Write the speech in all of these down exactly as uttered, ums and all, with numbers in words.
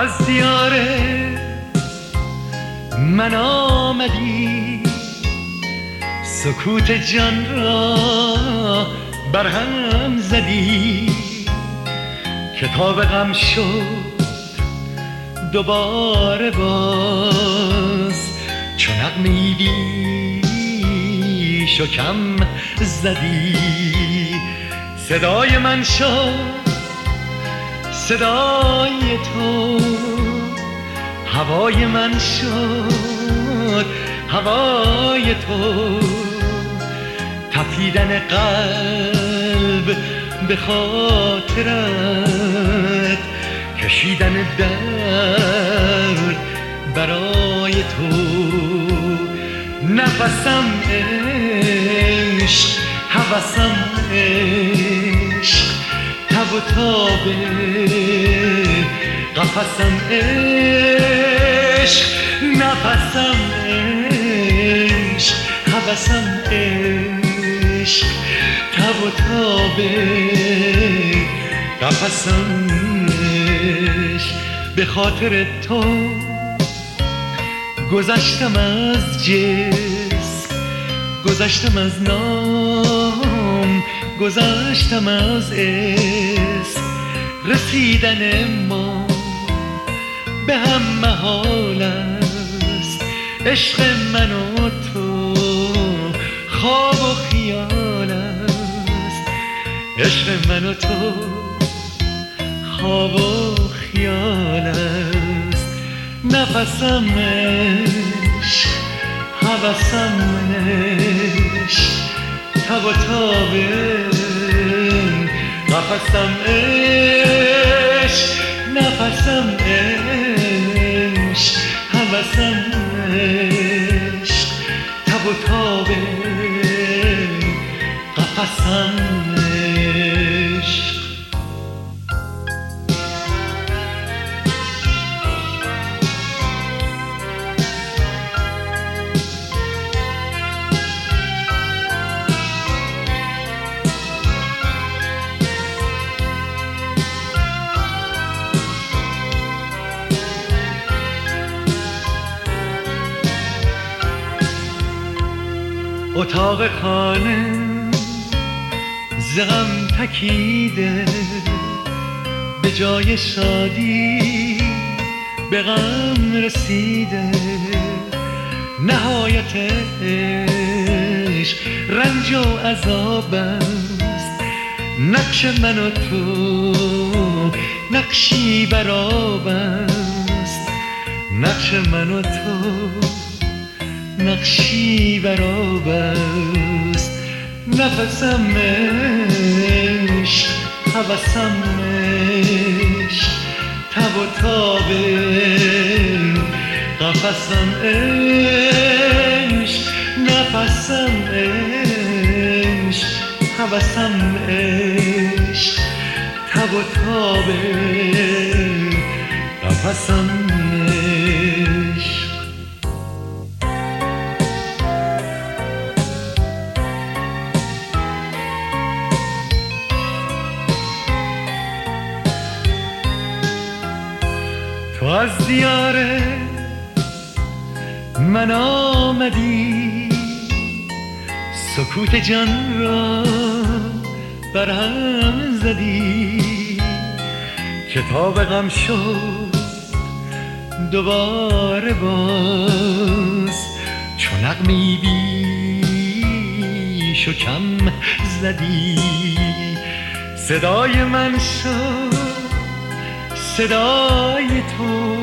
از دیار من آمدی، سکوت جان را برهم زدی. کتاب غم شد دوباره باز، چون نغمه‌ای بیش و کم زدی. صدای من شد صدای تو، هوای من شد هوای تو. تپیدن قلب به خاطرت، کشیدن درد برای تو. نفسم عشق، هوسم عشق، تب و تاب قفسم عشق. نفسم عشق، هوسم عشق، تب و تاب قفسم عشق. به خاطر تو گذشتم از جسم، گذشتم از نام، گذشتم از اسم. رسیدن ما به هم محال است، عشق من و تو خواب و خیال است. عشق من و تو خواب و خیال است. نفسم عشق، هوسم عشق، تب و تاب قفسم عشق. نفسم عشق، هوسم عشق، تب و تاب قفسم عشق. اتاق خانه ز غم تکیده، به جای شادی به غم رسیده. نهایت عشق رنج و عذاب است، نقش من و تو نقشی براب است. نقش من و تو نقشی براب است. نفسم عشق، هوسم عشق، تب و تاب قفسم عشق. نفسم عشق، هوسم عشق، تب و تاب قفسم عشق. تو از دیار من آمدی، سکوت جان را برهم زدی. کتاب غم شد دوباره باز، چون نغمه‌ای بیش و کم زدی. صدای من شد صدای تو،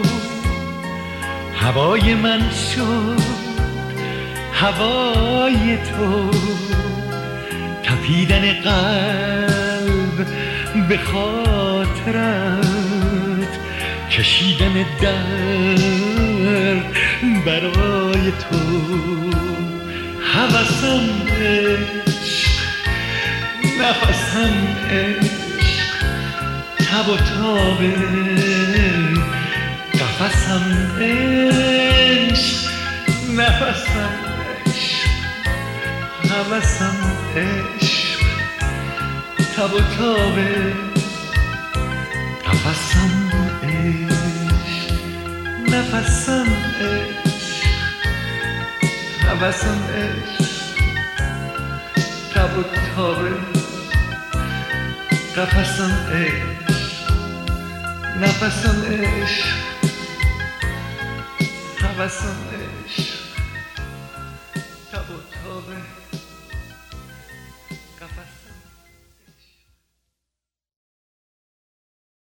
هوای من شد هوای تو. تپیدن قلب به خاطرت، کشیدن درد برای تو. هوسم عشق، نفسم عشق، تب و تاب قفسم عشق. نفسم عشق، هوسم عشق، تب و تاب قفسم عشق. نفسم عشق نفسم عشق تب و تابه قفسم عشق نفسم عشق نفسم عشق تب و تابه